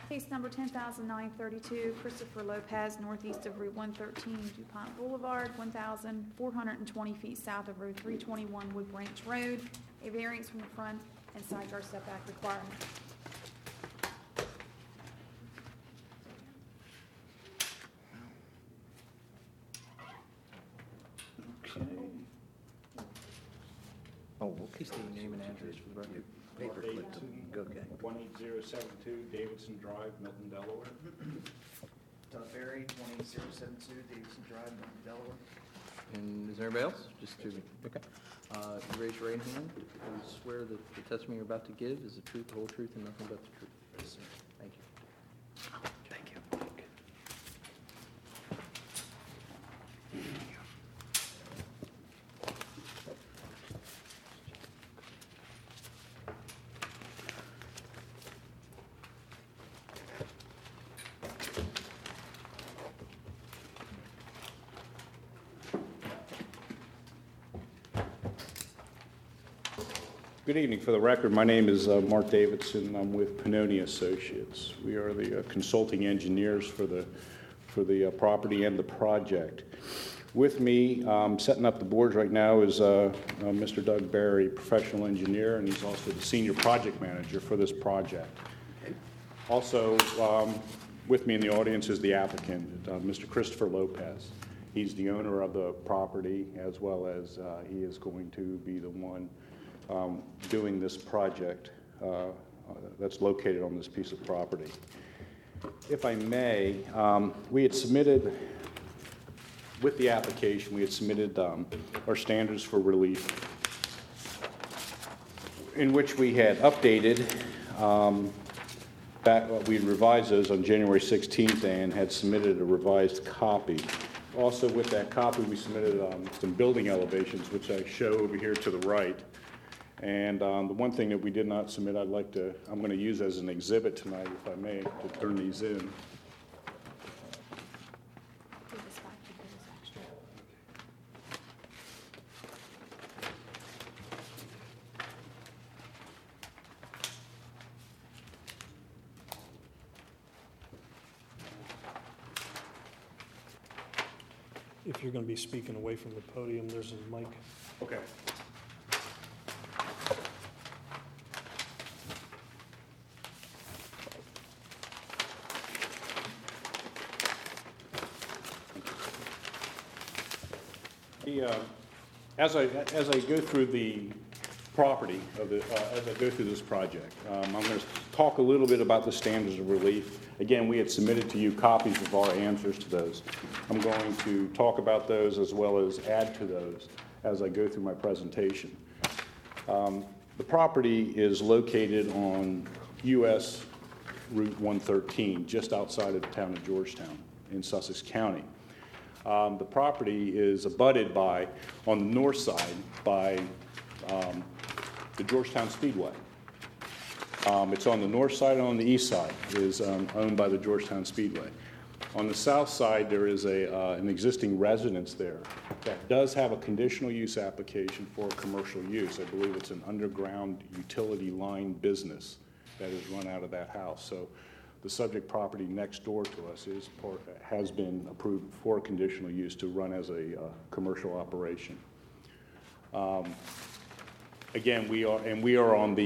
Case number 10,932, Christopher Lopez, northeast of Route 113, DuPont Boulevard, 1,420 feet south of Route 321, Wood Branch Road, a variance from the front and side yard setback requirement. Okay. Oh, okay, state your name and address for the record. Paper clipped. Okay. 18072 Davidson Drive, Milton, Delaware. Doug Berry, 28072 Davidson Drive, Milton, Delaware. And is there anybody else? Just to, okay. You raise your right hand. You swear that the testimony you're about to give is the truth, the whole truth, and nothing but the truth. Yes, sir. Thank you. Thank you. Good evening. For the record, my name is Mark Davidson. I'm with Pannoni Associates. We are the consulting engineers for the property and the project. With me, setting up the boards right now is Mr. Doug Berry, professional engineer, and he's also the senior project manager for this project. Also, with me in the audience is the applicant, Mr. Christopher Lopez. He's the owner of the property, as well as he is going to be the one doing this project that's located on this piece of property. If I may, we had submitted, with the application, we had submitted our standards for relief, in which we had updated, we had revised those on January 16th and had submitted a revised copy. Also with that copy, we submitted some building elevations, which I show over here to the right. And the one thing that we did not submit, I'm going to use as an exhibit tonight, if I may, to turn these in. Give this back, you give this extra. If you're going to be speaking away from the podium, there's a mic. Okay. As I go through the property of the, as I go through this project, I'm going to talk a little bit about the standards of relief. Again, we had submitted to you copies of our answers to those. I'm going to talk about those as well as add to those as I go through my presentation. The property is located on U.S. Route 113, just outside of the town of Georgetown in Sussex County. The property is abutted by, on the north side, by the Georgetown Speedway. It's on the north side and on the east side. It is owned by the Georgetown Speedway. On the south side, there is an existing residence there that does have a conditional use application for commercial use. I believe it's an underground utility line business that is run out of that house. So the subject property next door to us has been approved for conditional use to run as a commercial operation. Again, we are on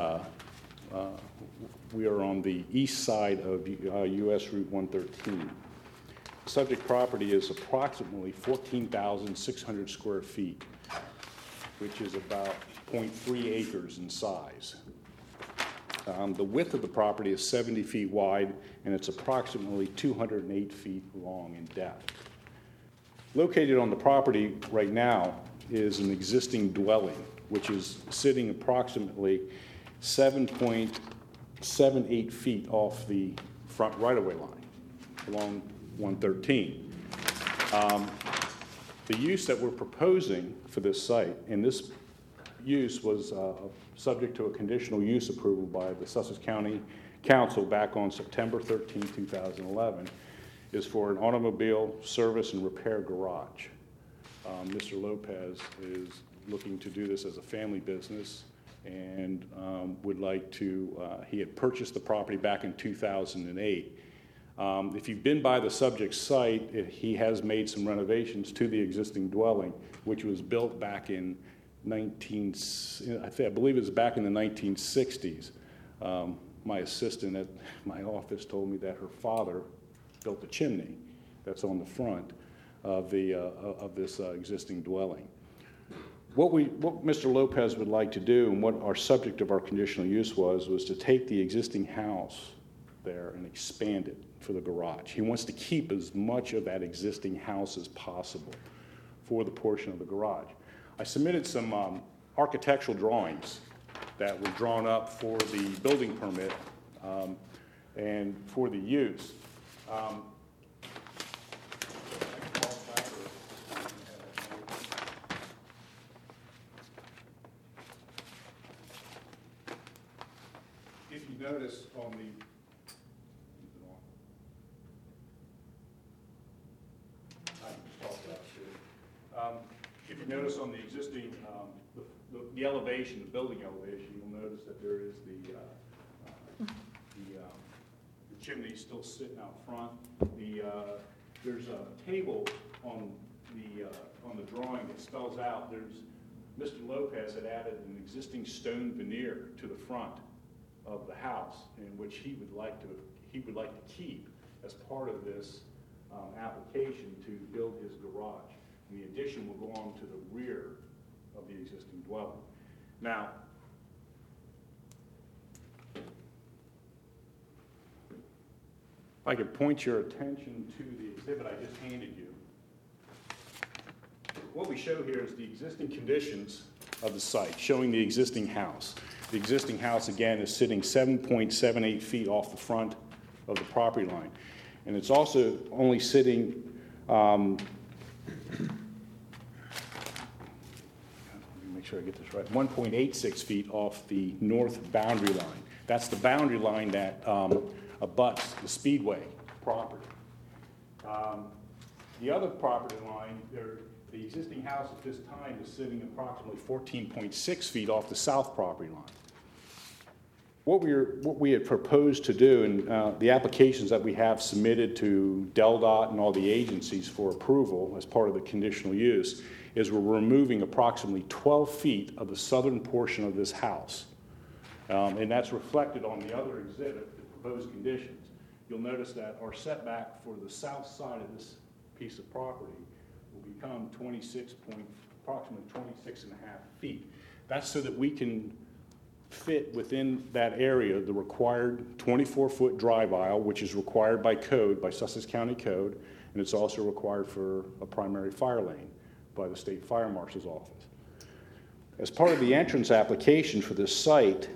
the east side of U.S. Route 113. The subject property is approximately 14,600 square feet, which is about 0.3 acres in size. The width of the property is 70 feet wide, and it's approximately 208 feet long in depth. Located on the property right now is an existing dwelling, which is sitting approximately 7.78 feet off the front right-of-way line along 113. The use that we're proposing for this site, and this use was subject to a conditional use approval by the Sussex County Council back on September 13, 2011, is for an automobile service and repair garage. Mr. Lopez is looking to do this as a family business, and would like to, he had purchased the property back in 2008. If you've been by the subject site, he has made some renovations to the existing dwelling, which was built back in I believe it was back in the 1960s. My assistant at my office told me that her father built the chimney that's on the front of this existing dwelling. What Mr. Lopez would like to do, and what our subject of our conditional use was to take the existing house there and expand it for the garage. He wants to keep as much of that existing house as possible for the portion of the garage. I submitted some architectural drawings that were drawn up for the building permit and for the use. If you notice on the if you notice on the existing, the elevation, the building elevation, you'll notice that there is the chimney still sitting out front. There's a table on the drawing that spells out. Mr. Lopez had added an existing stone veneer to the front of the house, in which he would like to keep as part of this application to build his garage. And the addition will go on to the rear of the existing dwelling. Now, if I could point your attention to the exhibit I just handed you. What we show here is the existing conditions of the site, showing the existing house. The existing house, again, is sitting 7.78 feet off the front of the property line. And it's also only sitting, let me make sure I get this right, 1.86 feet off the north boundary line. That's the boundary line that abuts the Speedway property. The other property line, the existing house at this time is sitting approximately 14.6 feet off the south property line. What we had proposed to do, and the applications that we have submitted to DelDOT and all the agencies for approval as part of the conditional use, is we're removing approximately 12 feet of the southern portion of this house. And that's reflected on the other exhibit, the proposed conditions. You'll notice that our setback for the south side of this piece of property will become approximately 26 and a half feet. That's so that we can fit within that area the required 24-foot drive aisle, which is required by code, by Sussex County Code, and it's also required for a primary fire lane by the State Fire Marshal's office. As part of the entrance application for this site,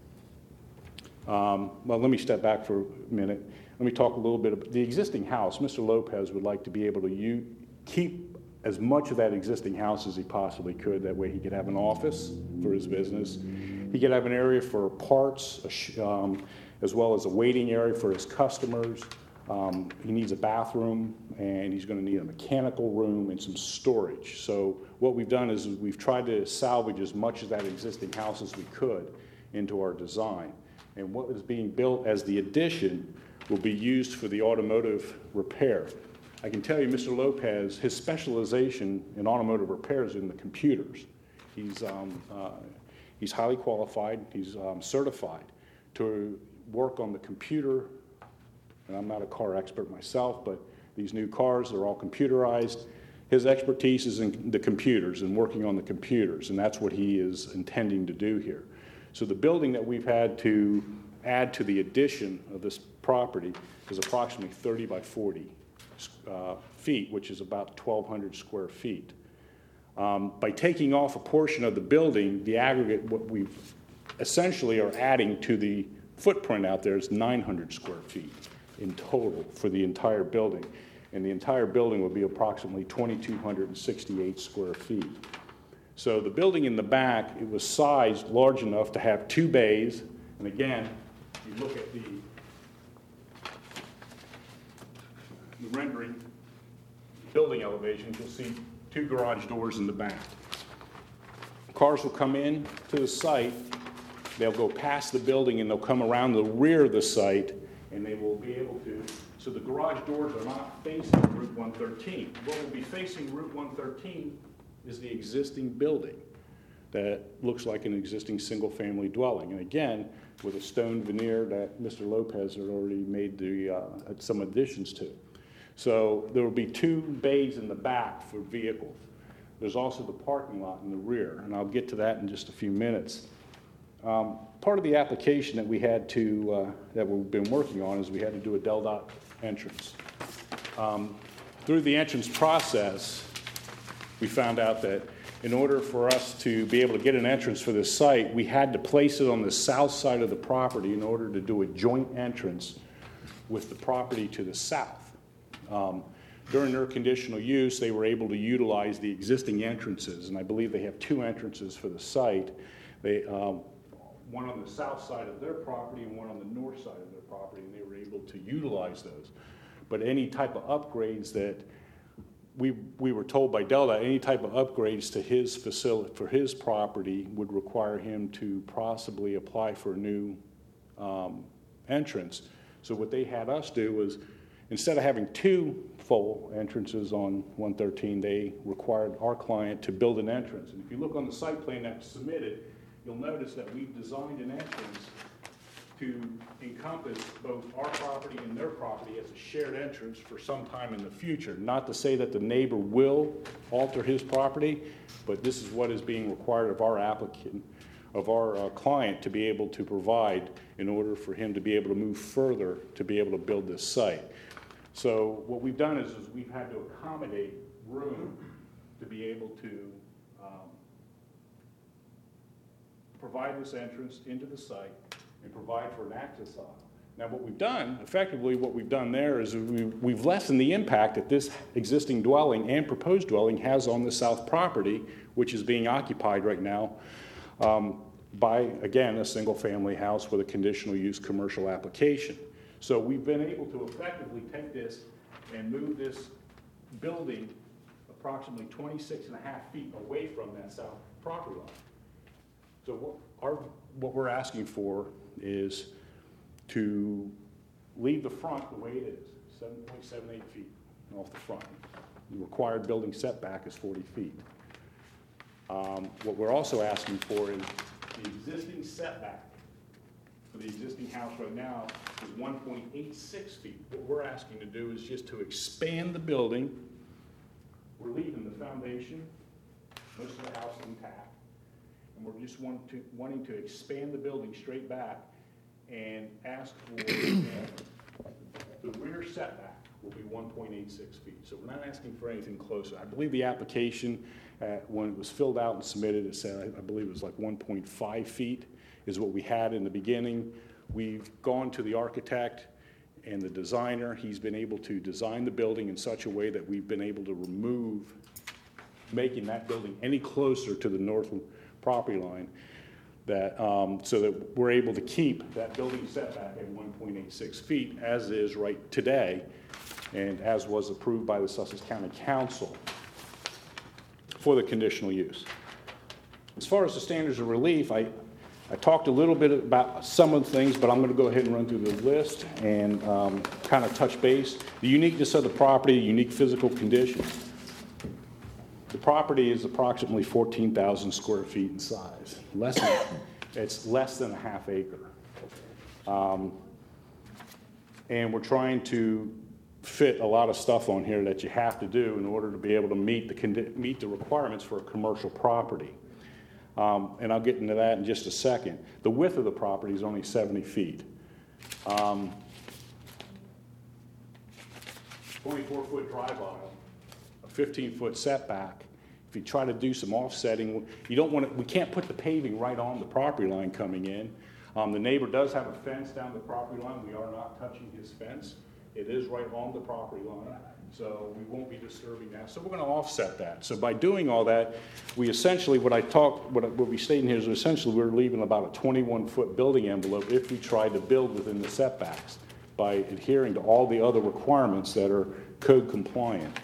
well, let me step back for a minute. Let me talk a little bit about the existing house. Mr. Lopez would like to be able to keep as much of that existing house as he possibly could. That way he could have an office for his business. He could have an area for parts, as well as a waiting area for his customers. He needs a bathroom, and he's going to need a mechanical room and some storage. So what we've done is we've tried to salvage as much of that existing house as we could into our design. And what is being built as the addition will be used for the automotive repair. I can tell you, Mr. Lopez, his specialization in automotive repairs is in the computers. He's highly qualified. He's certified to work on the computer. And I'm not a car expert myself, but these new cars are all computerized. His expertise is in the computers and working on the computers, and that's what he is intending to do here. So the building that we've had to add to the addition of this property is approximately 30 by 40 feet, which is about 1,200 square feet. By taking off a portion of the building, the aggregate, what we essentially are adding to the footprint out there is 900 square feet in total for the entire building. And the entire building will be approximately 2,268 square feet. So the building in the back, it was sized large enough to have 2 bays. And again, you look at the rendering, building elevations, you'll see 2 garage doors in the back. Cars will come in to the site They'll go past the building and they'll come around the rear of the site, and they will be able to, so the garage doors are not facing Route 113. What will be facing Route 113 is the existing building that looks like an existing single-family dwelling. And again, with a stone veneer that Mr. Lopez had already made some additions to. So there will be 2 bays in the back for vehicles. There's also the parking lot in the rear, and I'll get to that in just a few minutes. Part of the application that we had to, that we've been working on is we had to do a DelDOT entrance. Through the entrance process, we found out that in order for us to be able to get an entrance for this site, we had to place it on the south side of the property in order to do a joint entrance with the property to the south. During their conditional use, they were able to utilize the existing entrances, and I believe they have 2 entrances for the site. They, one on the south side of their property and one on the north side of their property, and they were able to utilize those. But any type of upgrades that we were told by DelDOT, any type of upgrades to his facility, for his property, would require him to possibly apply for a new entrance. So what they had us do was, instead of having 2 full entrances on 113, they required our client to build an entrance. And if you look on the site plan that's submitted, you'll notice that we've designed an entrance to encompass both our property and their property as a shared entrance for some time in the future. Not to say that the neighbor will alter his property, but this is what is being required of our applicant, of our client, to be able to provide in order for him to be able to move further to be able to build this site. So what we've done is we've had to accommodate room to be able to provide this entrance into the site and provide for an access aisle. Now what we've done, effectively what we've done there is we've lessened the impact that this existing dwelling and proposed dwelling has on the south property, which is being occupied right now by, again, a single-family house with a conditional use commercial application. So we've been able to effectively take this and move this building approximately 26 and a half feet away from that south property line. So what we're asking for is to leave the front the way it is, 7.78 feet off the front. The required building setback is 40 feet. What we're also asking for is the existing setback for the existing house right now is 1.86 feet. What we're asking to do is just to expand the building. We're leaving the foundation, most of the house intact, and we're just wanting to expand the building straight back and ask for the rear setback will be 1.86 feet. So we're not asking for anything closer. I believe the application, when it was filled out and submitted, it said, I believe it was like 1.5 feet is what we had in the beginning. We've gone to the architect and the designer. He's been able to design the building in such a way that we've been able to remove making that building any closer to the north property line, that so that we're able to keep that building setback at 1.86 feet as is right today, and as was approved by the Sussex County Council for the conditional use. As far as the standards of relief, I talked a little bit about some of the things, but I'm going to go ahead and run through the list and kind of touch base. The uniqueness of the property, unique physical conditions. The property is approximately 14,000 square feet in size. It's less than a half acre. And we're trying to fit a lot of stuff on here that you have to do in order to be able to meet the requirements for a commercial property. And I'll get into that in just a second. The width of the property is only 70 feet. 24-foot drive aisle, a 15-foot setback. If you try to do some offsetting, we can't put the paving right on the property line coming in. The neighbor does have a fence down the property line. We are not touching his fence. It is right on the property line, so we won't be disturbing that. So we're going to offset that. So by doing all that, we essentially, what we stated here is essentially we're leaving about a 21-foot building envelope if we try to build within the setbacks by adhering to all the other requirements that are code compliant.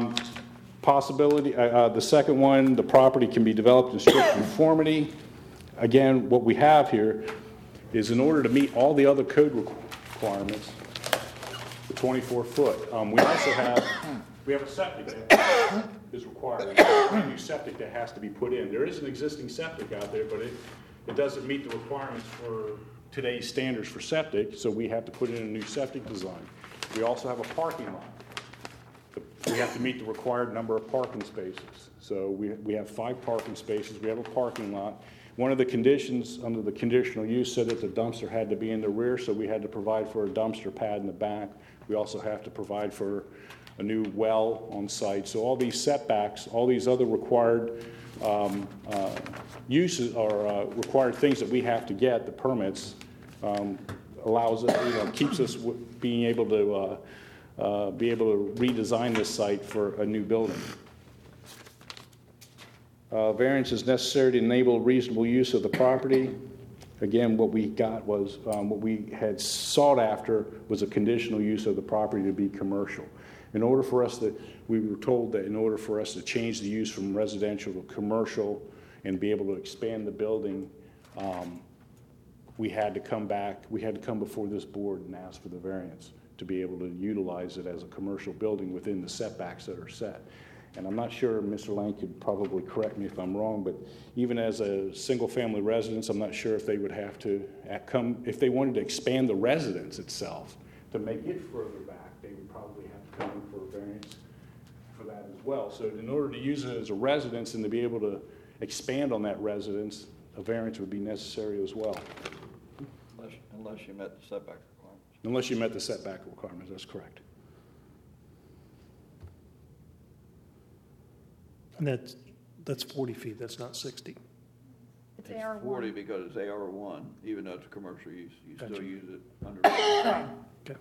The second one, the property can be developed in strict conformity. again, what we have here is in order to meet all the other code requirements, the 24-foot, we also have, we have a septic that is required. A new septic that has to be put in. There is an existing septic out there, but it doesn't meet the requirements for today's standards for septic, so we have to put in a new septic design. We also have a parking lot. We have to meet the required number of parking spaces. So we have 5 parking spaces, we have a parking lot. One of the conditions under the conditional use said that the dumpster had to be in the rear, so we had to provide for a dumpster pad in the back. We also have to provide for a new well on site. So all these setbacks, all these other required uses or required things that we have to get, the permits, allows us, keeps us being able to redesign this site for a new building. Variance is necessary to enable reasonable use of the property. Again, what we got was, what we had sought after was a conditional use of the property to be commercial. In order for us to, we were told that in order for us to change the use from residential to commercial and be able to expand the building, we had to come before this board and ask for the variance to be able to utilize it as a commercial building within the setbacks that are set. And I'm not sure, Mr. Lang could probably correct me if I'm wrong, but even as a single-family residence, I'm not sure if they would have to if they wanted to expand the residence itself to make it further back, they would probably have to come in for a variance for that as well. So in order to use it as a residence and to be able to expand on that residence, a variance would be necessary as well. Unless you met the setback requirements. Unless you met the setback requirements, that's correct. And that's 40 feet, that's not 60. It's It's AR1. 40 because it's AR1, even though it's a commercial use. You Gotcha. still use it under. Okay.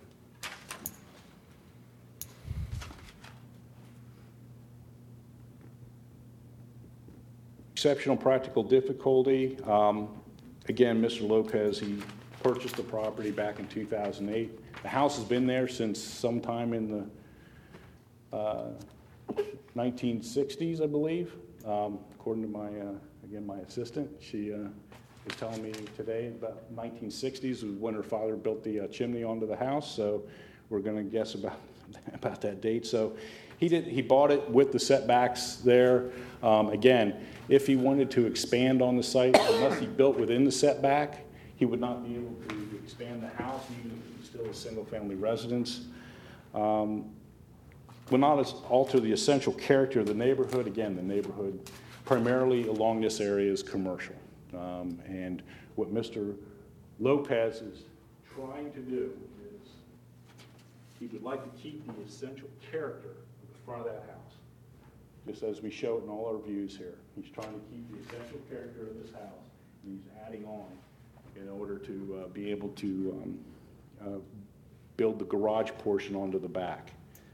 Exceptional practical difficulty. Again, Mr. Lopez, he purchased the property back in 2008. The house has been there since sometime in the 1960s, I believe. According to my assistant, she was telling me today about 1960s was when her father built the chimney onto the house. So we're going to guess about that date. So he bought it with the setbacks there. Again, if he wanted to expand on the site, unless he built within the setback, he would not be able to expand the house, even if it was still a single-family residence. Will not alter the essential character of the neighborhood. Again, the neighborhood primarily along this area is commercial. And what Mr. Lopez is trying to do is he would like to keep the essential character of the front of that house, just as we show it in all our views here. He's trying to keep the essential character of this house, and he's adding on in order to be able to build the garage portion onto the back.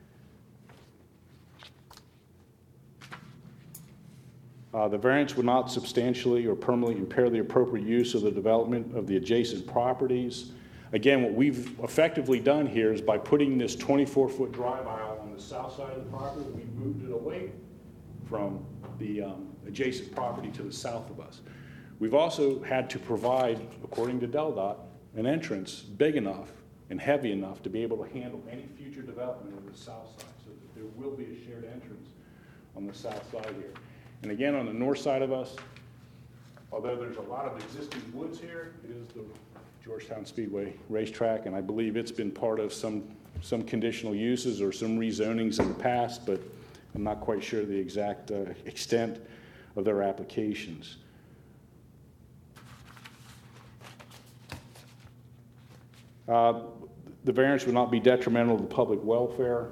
The variance would not substantially or permanently impair the appropriate use of the development of the adjacent properties. Again, what we've effectively done here is by putting this 24-foot drive aisle on the south side of the property, we moved it away from the adjacent property to the south of us. We've also had to provide, according to DelDOT, an entrance big enough and heavy enough to be able to handle any future development of the south side, so that there will be a shared entrance on the south side here. And again, on the north side of us, although there's a lot of existing woods here, it is the Georgetown Speedway racetrack, and I believe it's been part of some conditional uses or some rezonings in the past, but I'm not quite sure the exact extent of their applications. The variance would not be detrimental to the public welfare.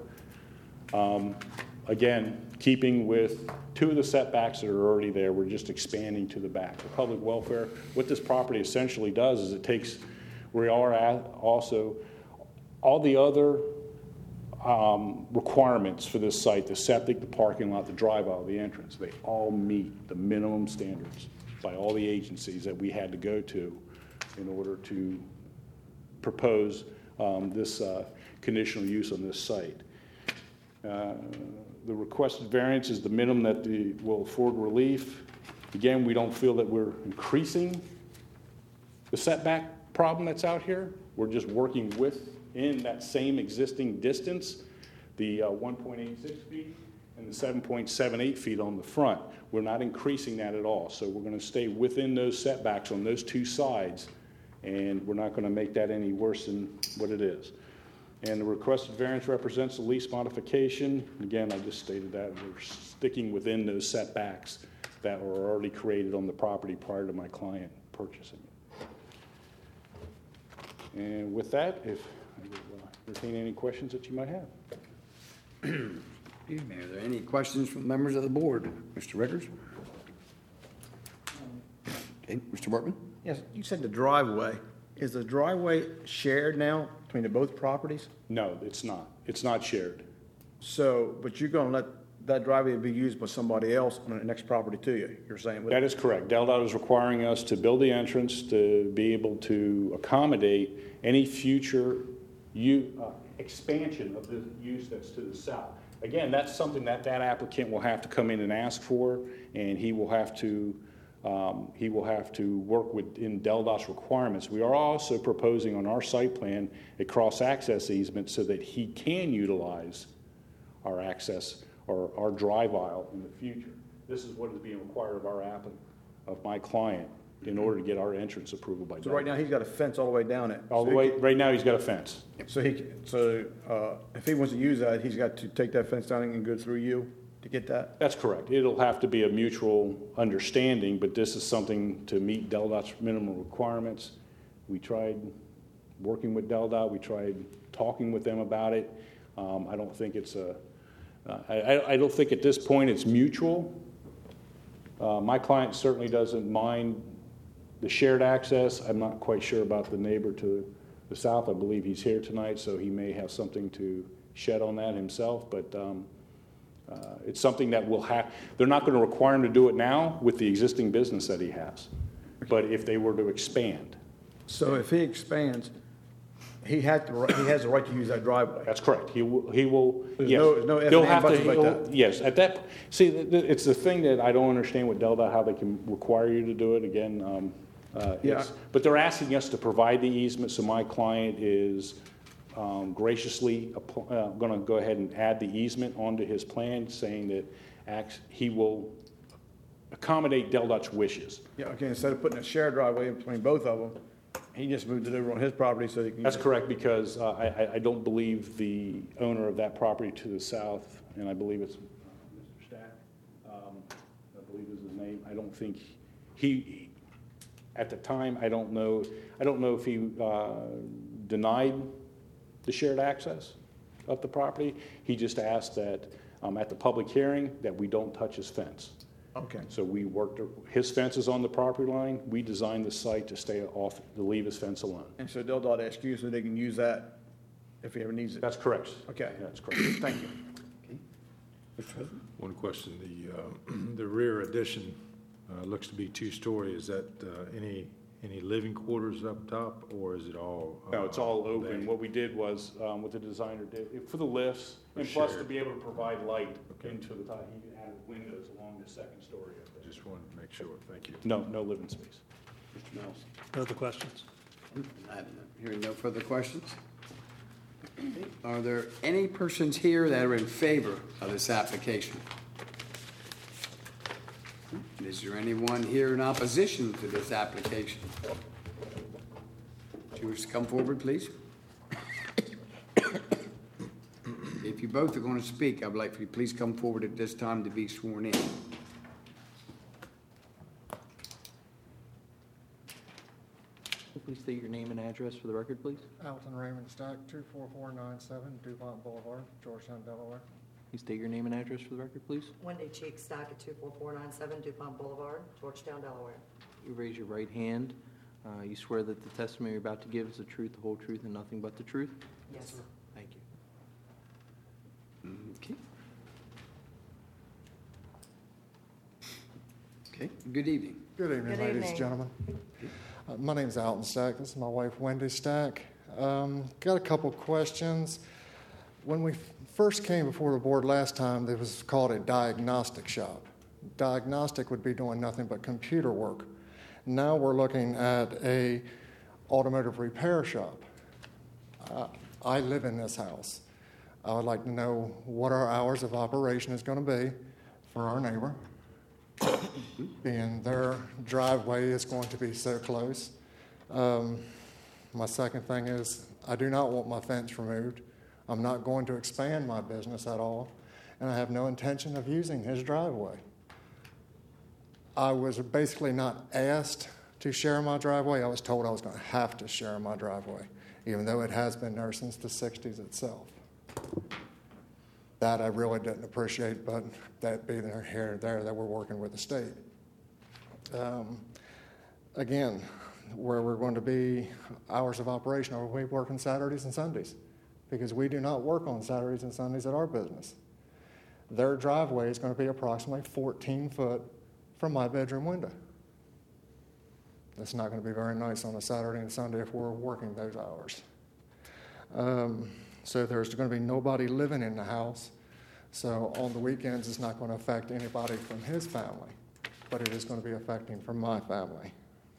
Again, keeping with two of the setbacks that are already there, we're just expanding to the back. The public welfare, what this property essentially does is it takes where we are at also all the other requirements for this site, the septic, the parking lot, the drive aisle, the entrance, they all meet the minimum standards by all the agencies that we had to go to in order to propose this conditional use on this site. The requested variance is the minimum that will afford relief. Again, we don't feel that we're increasing the setback problem that's out here. We're just working within that same existing distance, the 1.86 feet and the 7.78 feet on the front. We're not increasing that at all. So we're going to stay within those setbacks on those two sides, and we're not going to make that any worse than what it is. And the requested variance represents a lease modification. Again, I just stated that. We're sticking within those setbacks that were already created on the property prior to my client purchasing it. And with that, if I will entertain any questions that you might have. Excuse me, are there any questions from members of the board? Mr. Rickers? Okay, Mr. Workman? Yes, you said the driveway. Is the driveway shared now between the both properties? No, it's not. It's not shared. So, but you're gonna let that driveway be used by somebody else on the next property to you, you're saying? That is correct. DelDOT is requiring us to build the entrance to be able to accommodate any future expansion of the use that's to the south. Again, that's something that that applicant will have to come in and ask for, and he will have to work within DelDOT's requirements. We are also proposing on our site plan a cross-access easement so that he can utilize our access or our drive aisle in the future. This is what is being required of our applicant, of my client, in order to get our entrance approval by DelDOT. So right now, he's got a fence all the way down it. All the way, right now, he's got a fence. So if he wants to use that, he's got to take that fence down and go through you to get that? That's correct. It'll have to be a mutual understanding, but this is something to meet DelDOT's minimum requirements. We tried working with DelDOT. We tried talking with them about it. I don't think it's I don't think at this point it's mutual. My client certainly doesn't mind the shared access. I'm not quite sure about the neighbor to the south. I believe he's here tonight, so he may have something to shed on that himself, but it's something that will have, they're not going to require him to do it now with the existing business that he has, but if they were to expand. So if he expands, he has the right to use that driveway? That's correct. He will, There's yes. no ifs, They'll ands, have buts to, about that. yes, at that, see, it's the thing that I don't understand with DelDOT, how they can require you to do it again. Yeah. But they're asking us to provide the easement, so my client is graciously going to go ahead and add the easement onto his plan, saying that he will accommodate DelDOT's wishes. Yeah, okay, instead of putting a shared driveway in between both of them, he just moved it over on his property so he can. That's correct, because I don't believe the owner of that property to the south, and I believe it's Mr. Stack, I believe is his name. I don't think he, at the time, I don't know if he denied the shared access of the property. He just asked that at the public hearing that we don't touch his fence. Okay. So we worked, his fence is on the property line. We designed the site to stay off, to leave his fence alone. And so DelDOT asked you so they can use that if he ever needs it? That's correct. Okay. That's correct. Thank you. Mr. President? One question, the rear addition looks to be two-story. Is that any living quarters up top, or is it all? No, it's all open. they- What we did was, what the designer did, for the lifts, and For plus to shared. be able to provide light Okay. into the top, he added windows along the second story up there. Just wanted to make sure, thank you. No living space. Mr. Mills? No other questions? I'm hearing no further questions. Are there any persons here that are in favor of this application? Is there anyone here in opposition to this application? Would you wish to come forward, please? If you both are going to speak, I would like for you to please come forward at this time to be sworn in. Please state your name and address for the record, please. Alton Raymond Stack, 24497 DuPont Boulevard, Georgetown, Delaware. Please state your name and address for the record, please. Wendy Cheek Stack at 24497 DuPont Boulevard, Georgetown, Delaware. You raise your right hand. You swear that the testimony you're about to give is the truth, the whole truth, and nothing but the truth? Yes, sir. Thank you. Okay. Okay, good evening. Good evening, Good ladies evening. and gentlemen. My name's Alton Stack. This is my wife, Wendy Stack. Got a couple questions. When we first came before the board last time, it was called a diagnostic shop. Diagnostic would be doing nothing but computer work. Now we're looking at a automotive repair shop. I live in this house. I would like to know what our hours of operation is going to be for our neighbor, being their driveway is going to be so close. My second thing is I do not want my fence removed. I'm not going to expand my business at all, and I have no intention of using his driveway. I was basically not asked to share my driveway. I was told I was going to have to share my driveway, even though it has been there since the 60s itself. That I really didn't appreciate, but that being here and there, that we're working with the state. Again, where we're going to be hours of operation, are we working Saturdays and Sundays? Because we do not work on Saturdays and Sundays at our business. Their driveway is going to be approximately 14 foot from my bedroom window. That's not going to be very nice on a Saturday and Sunday if we're working those hours. So there's going to be nobody living in the house. So on the weekends, it's not going to affect anybody from his family, but it is going to be affecting from my family.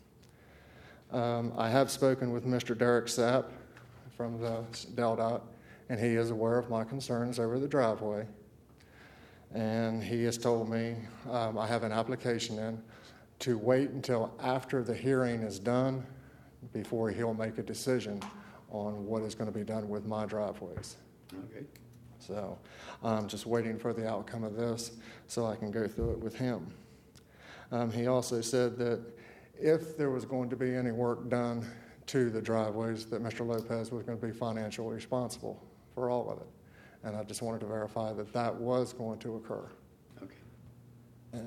I have spoken with Mr. Derek Sapp from the DelDOT, and he is aware of my concerns over the driveway. And he has told me I have an application in to wait until after the hearing is done before he'll make a decision on what is going to be done with my driveways. Okay. So I'm just waiting for the outcome of this so I can go through it with him. He also said that if there was going to be any work done to the driveways, that Mr. Lopez was going to be financially responsible for all of it. And I just wanted to verify that that was going to occur. Okay. And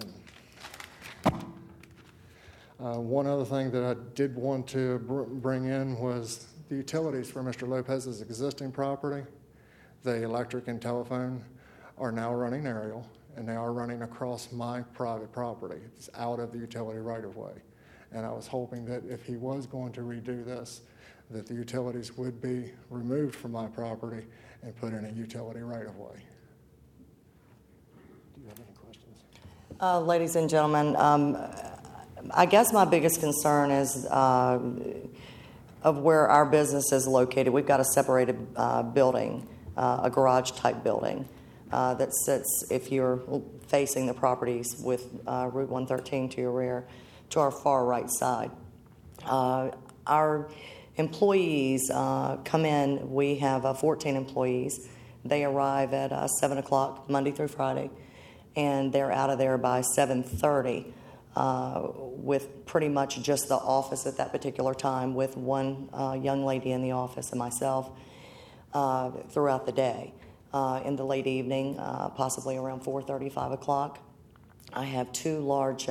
one other thing that I did want to bring in was the utilities for Mr. Lopez's existing property. The electric and telephone are now running aerial, and they are running across my private property. It's out of the utility right-of-way. And I was hoping that if he was going to redo this, that the utilities would be removed from my property and put in a utility right-of-way. Do you have any questions? Ladies and gentlemen, I guess my biggest concern is of where our business is located. We've got a separated building, a garage-type building that sits, if you're facing the properties with Route 113 to your rear, to our far right side. Our employees come in. We have 14 employees. They arrive at 7 o'clock Monday through Friday, and they're out of there by 7:30 with pretty much just the office at that particular time, with one young lady in the office and myself throughout the day. In the late evening, possibly around 4:30, 5 o'clock, I have two large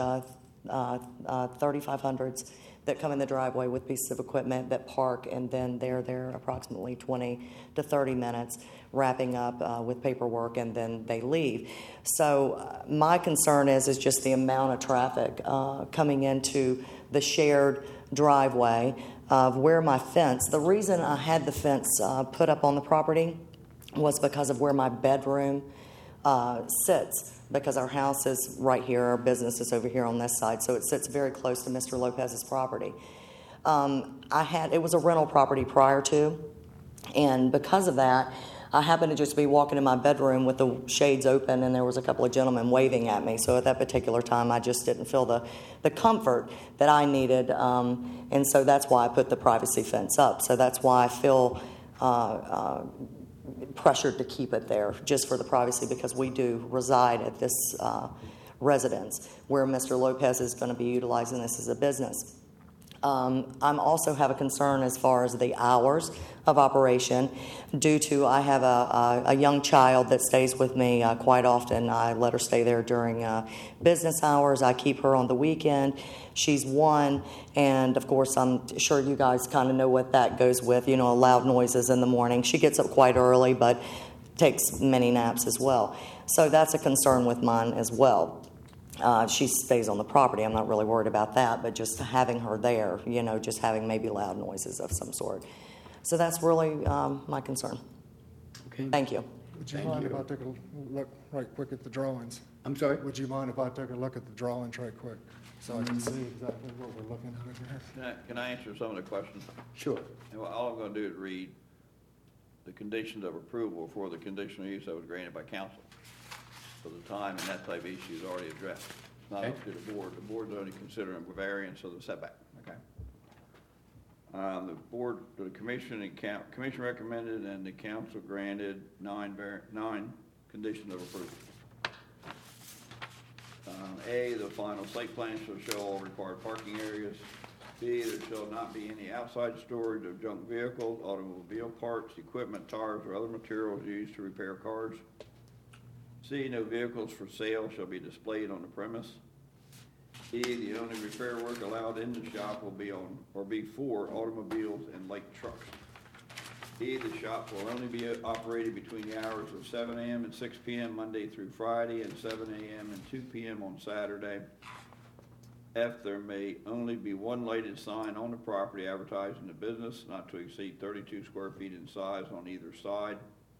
3500s that come in the driveway with pieces of equipment that park, and then they're there approximately 20 to 30 minutes wrapping up with paperwork, and then they leave. So my concern is just the amount of traffic coming into the shared driveway of where my fence, the reason I had the fence put up on the property was because of where my bedroom sits, because our house is right here, our business is over here on this side, so it sits very close to Mr. Lopez's property. It was a rental property prior to, and because of that, I happened to just be walking in my bedroom with the shades open, and there was a couple of gentlemen waving at me, so at that particular time, I just didn't feel the comfort that I needed, and so that's why I put the privacy fence up. So that's why I feel pressured to keep it there, just for the privacy, because we do reside at this residence where Mr. Lopez is going to be utilizing this as a business. I also have a concern as far as the hours of operation, due to I have a young child that stays with me quite often. I let her stay there during business hours. I keep her on the weekend. She's 1, and of course I'm sure you guys kind of know what that goes with, loud noises in the morning. She gets up quite early, but takes many naps as well. So that's a concern with mine as well. She stays on the property. I'm not really worried about that, but just having her there, just having maybe loud noises of some sort. So that's really my concern. Okay. Thank you. Would you Thank mind if you. I took a look right quick at the drawings? I'm sorry? Would you mind if I took a look at the drawings right quick, so I can see exactly what we're looking at over here? Can I answer some of the questions? Sure. And all I'm gonna do is read the conditions of approval for the conditional use that was granted by council. So the time and that type of issue is already addressed. It's not up to the board. The board's only considering a variance of the setback, okay? The board, the commission commission recommended and the council granted nine conditions of approval. A, the final site plan shall show all required parking areas. B, there shall not be any outside storage of junk vehicles, automobile parts, equipment, tires, or other materials used to repair cars. C, no vehicles for sale shall be displayed on the premise. E, the only repair work allowed in the shop will be on, or be for automobiles and light trucks. E, the shop will only be operated between the hours of 7 a.m. and 6 p.m. Monday through Friday, and 7 a.m. and 2 p.m. on Saturday. F, there may only be one lighted sign on the property advertising the business, not to exceed 32 square feet in size on either side.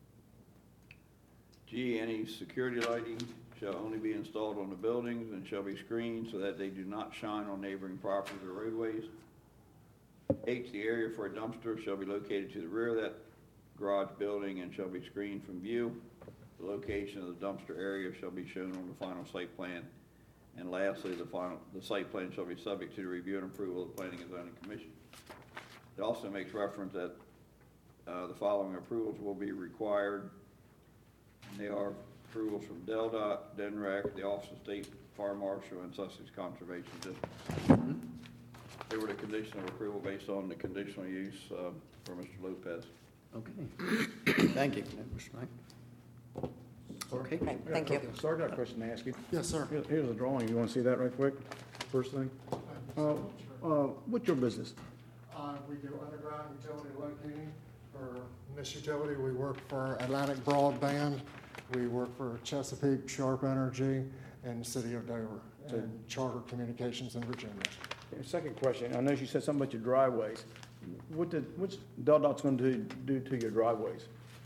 G, any security lighting shall only be installed on the buildings and shall be screened so that they do not shine on neighboring properties or roadways. H, the area for a dumpster shall be located to the rear of that garage building and shall be screened from view. The location of the dumpster area shall be shown on the final site plan. And lastly, the site plan shall be subject to the review and approval of the Planning and Zoning Commission. It also makes reference that the following approvals will be required. And they are approvals from DelDOT, DNREC, the Office of State Fire Marshal, and Sussex Conservation District. They were the condition of approval based on the conditional use for Mr. Lopez. Okay. Thank you. Mr. Knight. Okay. Okay, thank you. Sir, I got a question to ask you. Yes, sir. Here's a drawing. You want to see that right quick? First thing? What's your business? We do underground utility locating. For Miss Utility, we work for Atlantic Broadband, we work for Chesapeake, Sharp Energy, and the City of Dover, and Charter Communications in Virginia. Second question. I know you said something about your driveways. What's DelDOT's going to do to your driveways?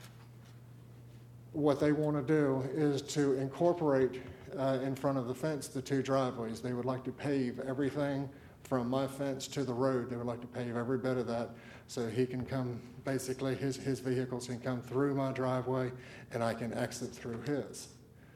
What they want to do is to incorporate in front of the fence the two driveways. They would like to pave everything from my fence to the road. They would like to pave every bit of that so he can come, basically his vehicles can come through my driveway and I can exit through his.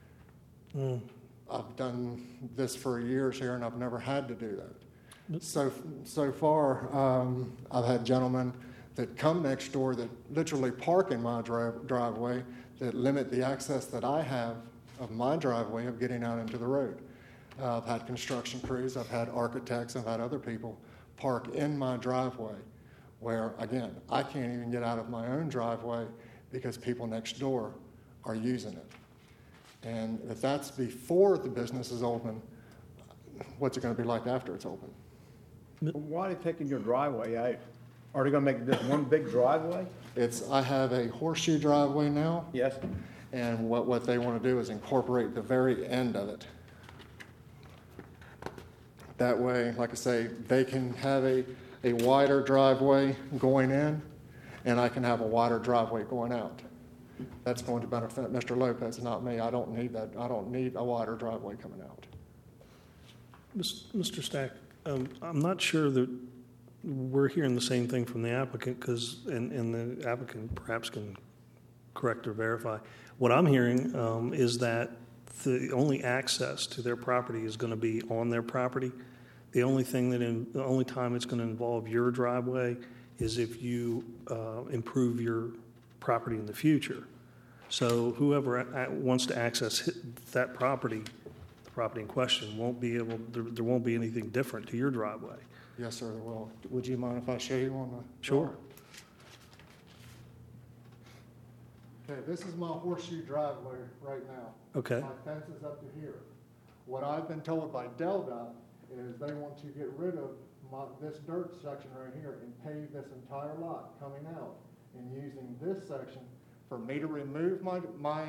I've done this for years here and I've never had to do that. So far, I've had gentlemen that come next door that literally park in my driveway that limit the access that I have of my driveway of getting out into the road. I've had construction crews, I've had architects, I've had other people park in my driveway where, again, I can't even get out of my own driveway because people next door are using it. And if that's before the business is open, what's it going to be like after it's open? Why are they taking your driveway out? Are they going to make this one big driveway? I have a horseshoe driveway now, Yes. and what they want to do is incorporate the very end of it. That way, like I say, they can have a wider driveway going in, and I can have a wider driveway going out. That's going to benefit Mr. Lopez, not me. I don't need that. I don't need a wider driveway coming out. Mr. Stack, I'm not sure that we're hearing the same thing from the applicant, and the applicant perhaps can correct or verify. What I'm hearing is that the only access to their property is going to be on their property. The only time it's going to involve your driveway is if you improve your property in the future. So whoever wants to access that property, the property in question, there won't be anything different to your driveway. Yes, sir, there will. Would you mind if I show you on the... Sure. Okay, this is my horseshoe driveway right now. Okay. My fence is up to here. What I've been told by DelDOT is they want to get rid of this dirt section right here and pave this entire lot coming out and using this section for me to remove my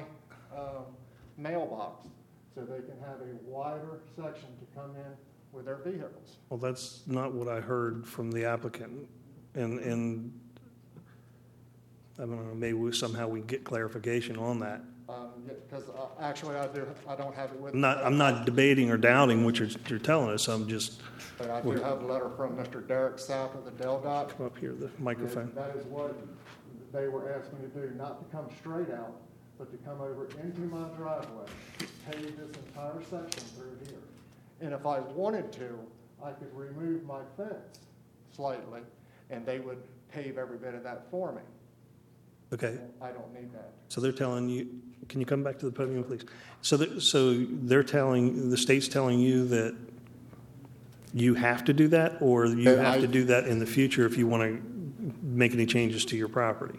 mailbox so they can have a wider section to come in with their vehicles. Well, that's not what I heard from the applicant. And I don't know, maybe somehow we get clarification on that. Because actually, I don't have it with me. I'm not debating or doubting what you're telling us, I'm just, But I do have a letter from Mr. Derek South of the Del Dot. come up here, the microphone. That is what they were asking me to do, not to come straight out, but to come over into my driveway, pave this entire section through here. And if I wanted to, I could remove my fence slightly, and they would pave every bit of that for me. Okay, I don't need that. so they're telling you, can you come back to the podium, please? So they're telling, the state's telling you that you have to do that, or you That have I- to do that in the future if you want to make any changes to your property?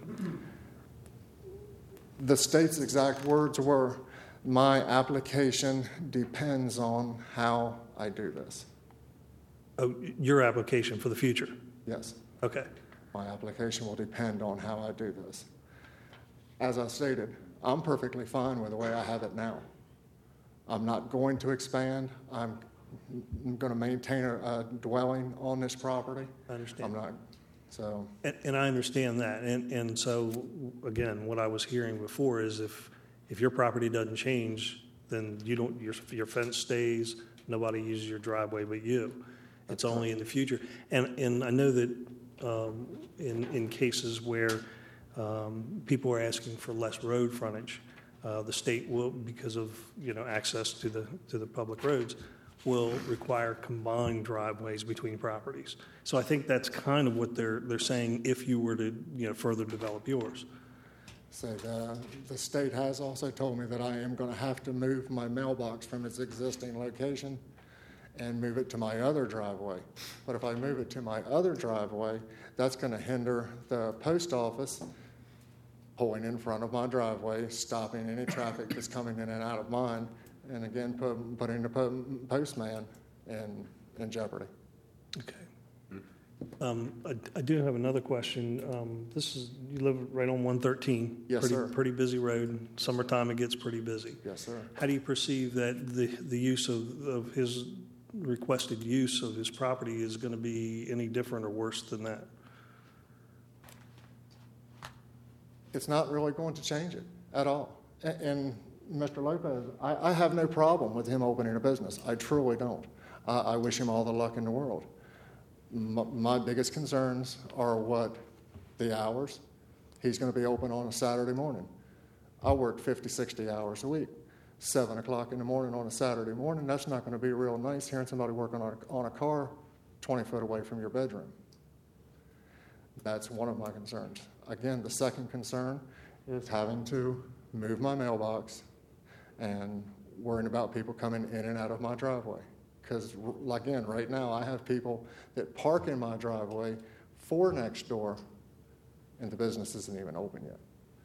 The state's exact words were, my application depends on how I do this. Oh, your application for the future? Yes. Okay, My application will depend on how I do this. As I stated, I'm perfectly fine with the way I have it now. I'm not going to expand. I'm going to maintain a dwelling on this property. I understand. I'm not, so, And I understand that, and so, again, what I was hearing before is if your property doesn't change, then you don't, your fence stays, nobody uses your driveway but you. It's only in the future. And I know that in cases where people are asking for less road frontage, the state will, because of, access to the public roads, will require combined driveways between properties. So I think that's kind of what they're saying if you were to, further develop yours. so the state has also told me that I am going to have to move my mailbox from its existing location and move it to my other driveway. But if I move it to my other driveway, that's going to hinder the post office pulling in front of my driveway, stopping any traffic that's coming in and out of mine, and again, putting the postman in jeopardy. Okay. I do have another question. You live right on 113. Yes, sir. Pretty busy road. Summertime, it gets pretty busy. Yes, sir. How do you perceive that the use of his requested use of his property is going to be any different or worse than that? It's not really going to change it at all. And Mr. Lopez, I have no problem with him opening a business. I truly don't. I wish him all the luck in the world. My biggest concerns are what the hours. He's going to be open on a Saturday morning. I work 50, 60 hours a week. 7 o'clock in the morning on a Saturday morning, that's not going to be real nice hearing somebody working on a car 20 foot away from your bedroom. That's one of my concerns. Again, the second concern is having to move my mailbox and worrying about people coming in and out of my driveway. Because, again, right now I have people that park in my driveway for next door, and the business isn't even open yet.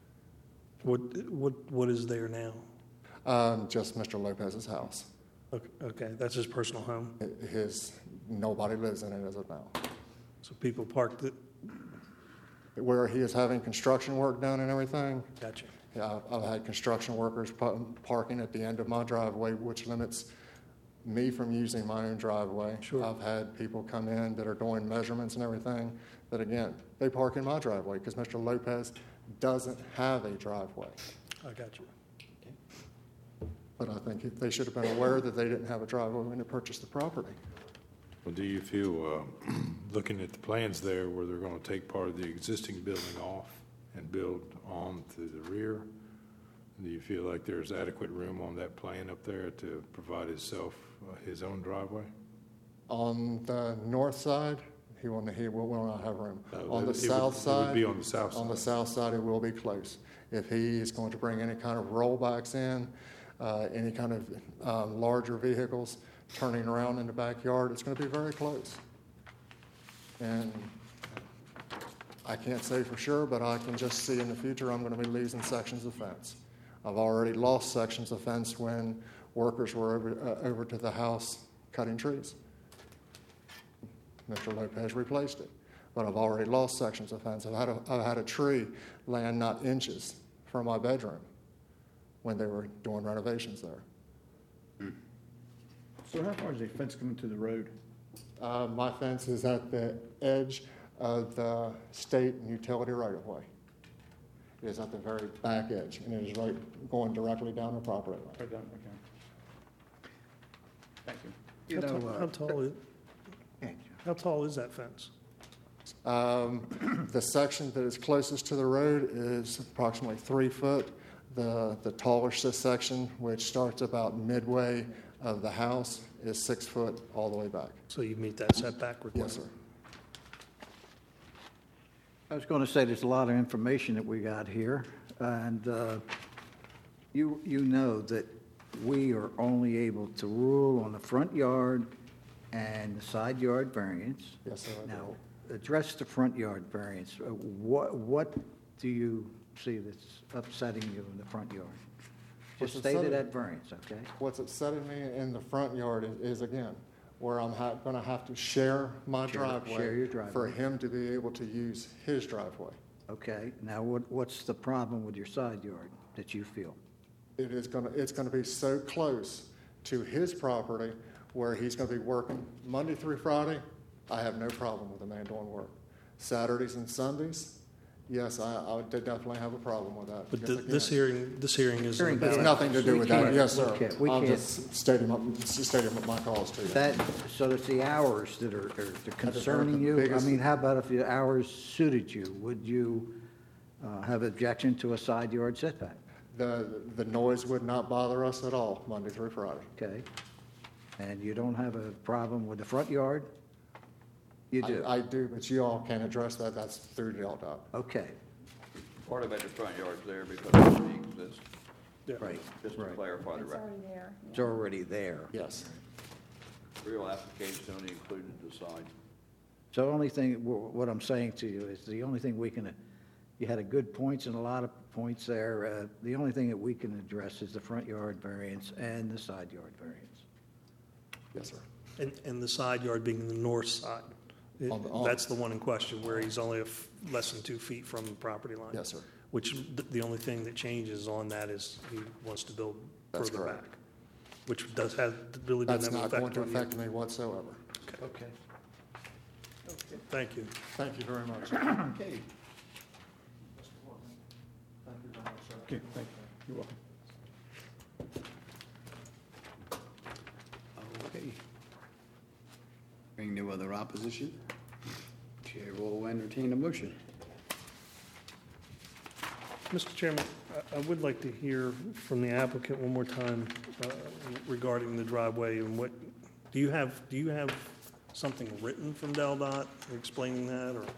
What is there now? Just Mr. Lopez's house. Okay, that's his personal home. Nobody lives in it as of now. So people parked it. Where he is having construction work done and everything. Gotcha. Yeah, I've had construction workers parking at the end of my driveway, which limits me from using my own driveway. Sure. I've had people come in that are doing measurements and everything, that again, they park in my driveway because Mr. Lopez doesn't have a driveway. I got you. But I think they should have been aware that they didn't have a driveway when they purchased the property. Well, do you feel, looking at the plans there, where they're going to take part of the existing building off and build on to the rear, do you feel like there's adequate room on that plan up there to provide himself his own driveway? On the north side, he will not have room. No, On the it south would side. be on the south On the side. south side, it will be close. If he is going to bring any kind of rollbacks in, any kind of larger vehicles turning around in the backyard, it's going to be very close. And I can't say for sure, but I can just see in the future I'm going to be losing sections of fence. I've already lost sections of fence when workers were over to the house cutting trees. Mr. Lopez replaced it, but I've already lost sections of fence. I've had a tree land not inches from my bedroom when they were doing renovations there. So how far is the fence coming to the road? My fence is at the edge of the state and utility right-of-way. is at the very back edge, and it is right going directly down the property line. Right down, okay. Thank you. You know, How tall is that fence? The section that is closest to the road is approximately 3 foot. The tallest section, which starts about midway of the house, is 6 foot all the way back. So you meet that setback requirement? Yes, sir. I was going to say, there's a lot of information that we got here, and you know that we are only able to rule on the front yard and the side yard variance. Yes, sir. I do. Now, address the front yard variance. What do you see that's upsetting you in the front yard? What's Just state upsetting- that variance, okay? What's upsetting me in the front yard is again, where I'm going to have to share my driveway. share your driveway. For him to be able to use his driveway. Okay, now what's the problem with your side yard that you feel? It's going to be so close to his property where he's going to be working Monday through Friday. I have no problem with the man doing work. Saturdays and Sundays, yes, I did definitely have a problem with that. But because this again, hearing is Hearing it's about, nothing to do with that. Yes, sir. we I'll can't- just state him up my cause to you. So it's the hours that are concerning you? I biggest- mean, how about if the hours suited you? Would you have objection to a side yard setback? The noise would not bother us at all, Monday through Friday. Okay? And you don't have a problem with the front yard? You do? I do, but you all can address that. That's through DelDOT. Okay, Part of it, the front yard's there because it already exists, right, just to right. clarify the It's record. already there. It's already there. Yes. Real application only included the side. So the only thing, what I'm saying to you is the only thing we can, you had a good points and a lot of points there. The only thing that we can address is the front yard variance and the side yard variance. Yes, sir. and the side yard being the north side. That's the one in question where he's only less than 2 feet from the property line. Yes, sir. Which the only thing that changes on that is he wants to build That's further correct. back, which really doesn't That's have an not going effect to on you. affect me whatsoever. Okay. Thank you. Thank you very much. Okay. Okay, thank you. You're welcome. Okay. Hearing no other opposition, Chair will entertain a motion. Mr. Chairman, I would like to hear from the applicant one more time regarding the driveway and what, do you have something written from DelDOT explaining that, or?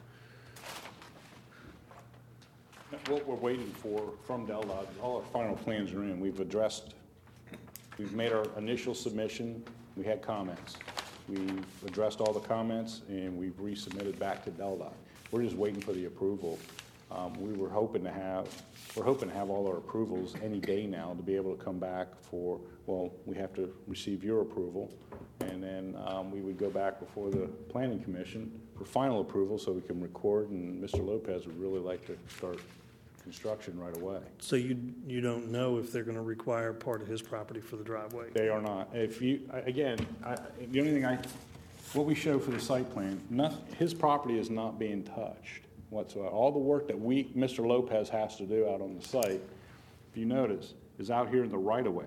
What we're waiting for from DelDOT, all our final plans are in. We've made our initial submission, we had comments. We've addressed all the comments, and we've resubmitted back to DelDOT. We're just waiting for the approval. We're hoping to have all our approvals any day now to be able to come back for, well, we have to receive your approval, and then we would go back before the Planning Commission for final approval so we can record, and Mr. Lopez would really like to start construction right away. So you don't know if they're going to require part of his property for the driveway? They are not. If you, again, the only thing what we show for the site plan, his property is not being touched whatsoever. All the work that Mr. Lopez has to do out on the site, if you notice, is out here in the right-of-way.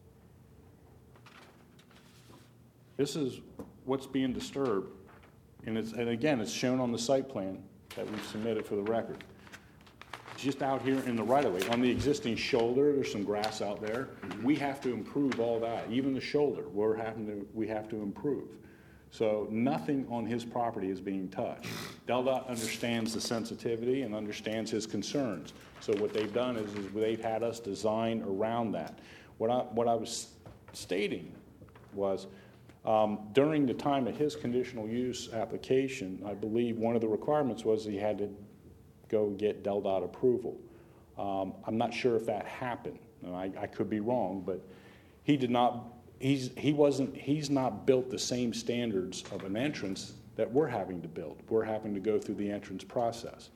This is what's being disturbed, and again, it's shown on the site plan that we've submitted for the record. It's just out here in the right-of-way. On the existing shoulder, there's some grass out there. We have to improve all that. Even the shoulder, we have to improve. So nothing on his property is being touched. DelDOT understands the sensitivity and understands his concerns. So what they've done is they've had us design around that. What I was stating was, during the time of his conditional use application, I believe one of the requirements was he had to go get DelDOT approval. I'm not sure if that happened, and I could be wrong, but he did not. He's not built the same standards of an entrance that we're having to build. We're having to go through the entrance process.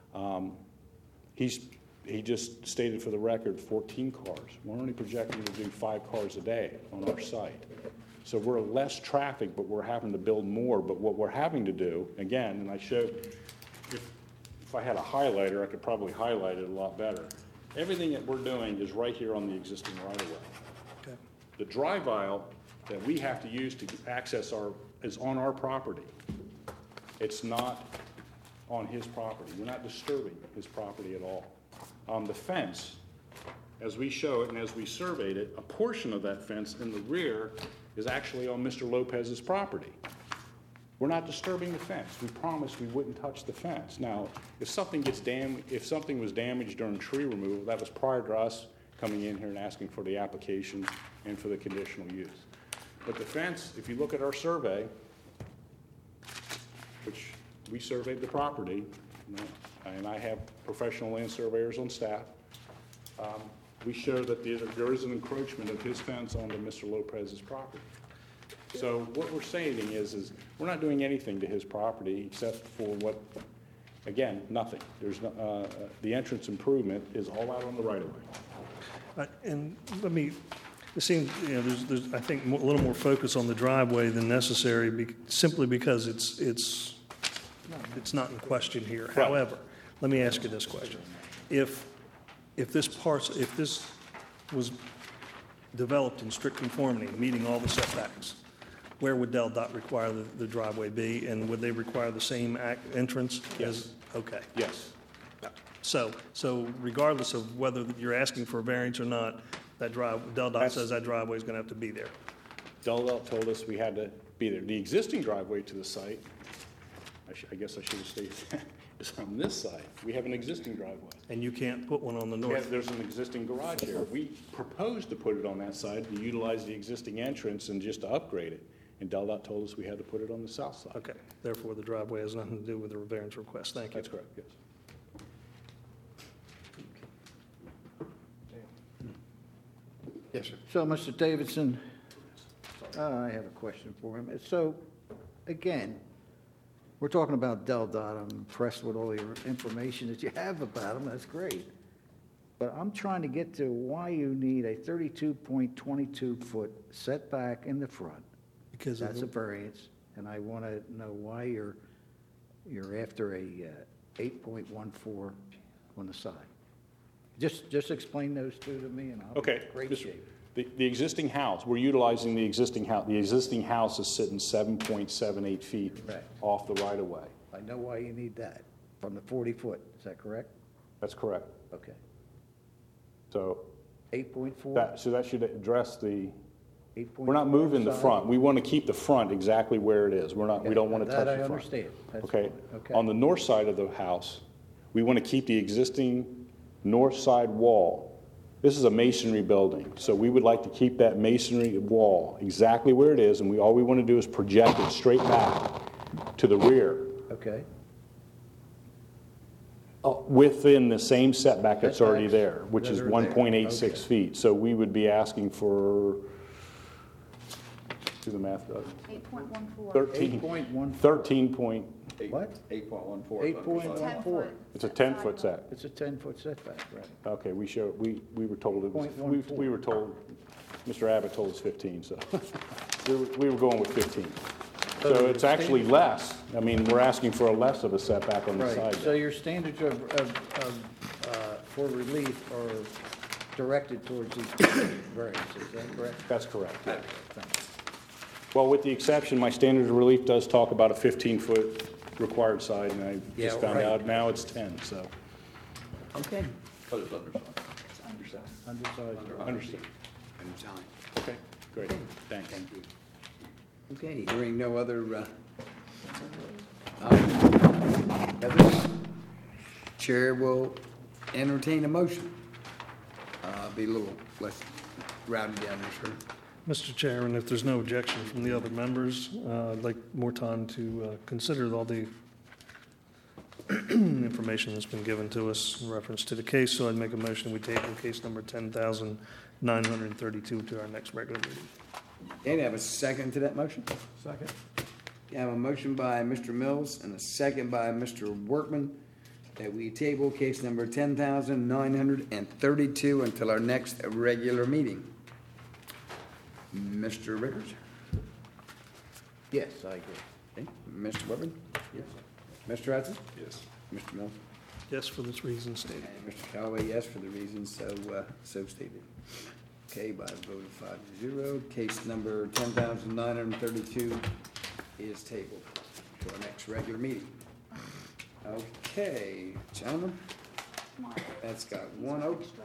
He just stated for the record 14 cars. We're only projecting to do 5 cars a day on our site. So we're less traffic, but we're having to build more. But what we're having to do, again, and I showed, if I had a highlighter, I could probably highlight it a lot better. Everything that we're doing is right here on the existing right-of-way. Okay. The drive aisle that we have to use to access is on our property. It's not on his property. We're not disturbing his property at all. The fence, as we show it and as we surveyed it, a portion of that fence in the rear is actually on Mr. Lopez's property. We're not disturbing the fence. We promised we wouldn't touch the fence. Now, if something was damaged during tree removal, that was prior to us coming in here and asking for the application and for the conditional use. But the fence, if you look at our survey, which we surveyed the property, and I have professional land surveyors on staff, we show that there is an encroachment of his fence onto Mr. Lopez's property. So what we're saying is we're not doing anything to his property except for what, again, nothing. There's no, the entrance improvement is all out on the right-of-way. And let me, it seems, there's I think, a little more focus on the driveway than necessary, simply because it's not in question here. Right. However, let me ask you this question. If this was developed in strict conformity, meeting all the setbacks, where would Del Dot require the driveway be, and would they require the same entrance? Yes. Okay. Yes. So regardless of whether you're asking for a variance or not, Del Dot says that driveway is going to have to be there. Del Dot told us we had to be there. The existing driveway to the site, I guess I should have stated that, is on this side. We have an existing driveway. And you can't put one on the north? There's an existing garage here. We proposed to put it on that side to utilize the existing entrance and just to upgrade it. And Del Dot told us we had to put it on the south side. Okay. Therefore, the driveway has nothing to do with the variance request. Thank you. That's correct, yes. Yes, sir. So, Mr. Davidson, I have a question for him. So, again, we're talking about Del Dot. I'm impressed with all your information that you have about them. That's great. But I'm trying to get to why you need a 32.22-foot setback in the front. Because That's a variance, and I want to know why you're after a 8.14 on the side. Just explain those two to me, and I'll be Okay. in great shape. The existing house, we're utilizing the existing house. The existing house is sitting 7.78 feet Correct. off the right-of-way. I know why you need that, from the 40-foot. Is that correct? That's correct. Okay. So 8.4? that should address the, 8.4 we're not moving the side? front. We want to keep the front exactly where it is. We don't want to touch the front. That I understand. That's Okay. fine. Okay. On the north side of the house, we want to keep the existing north side wall. This is a masonry building, so we would like to keep that masonry wall exactly where it is, and all we want to do is project it straight back to the rear, Okay. within the same setback that's already Setbacks there, which is that are there. 1.86 Okay. feet. So we would be asking for, do the math, Doug. 8.14. 8.14. 13 point, What? 8.14. 8.14. it's a 10-foot set. It's a 10-foot setback, right? Okay, we were told it was, 0.14. we were told, Mr. Abbott told us 15, so we were going with 15. So it's actually less. I mean, we're asking for a less of a setback on the Right. side. So your standards for relief are directed towards these variances, is that correct? That's correct. yeah. Thanks. Well, with the exception, my standard of relief does talk about a 15-foot required side, and I Yeah, just found right. out now it's 10, so. Okay. But it's undersized. Undersized. Understood. Okay, great. Thanks. Okay, hearing no other, others, Chair will entertain a motion. Be a little less rowdy down there, sir. Mr. Chairman, if there's no objection from the other members, I'd like more time to consider all the information that's been given to us in reference to the case, so I'd make a motion we table case number 10,932 to our next regular meeting. Okay, I have a second to that motion. Second. I have a motion by Mr. Mills and a second by Mr. Workman that we table case number 10,932 until our next regular meeting. Mr. Rickers? Yes, I agree. Okay. Mr. Whitman? Yes. Mr. Hudson? Yes. Mr. Mills? Yes, for this reason stated. And Mr. Callaway, yes, for the reasons so stated. Okay, by a vote of 5-0, case number 10,932 is tabled to our next regular meeting. Okay, gentlemen, that's got one open.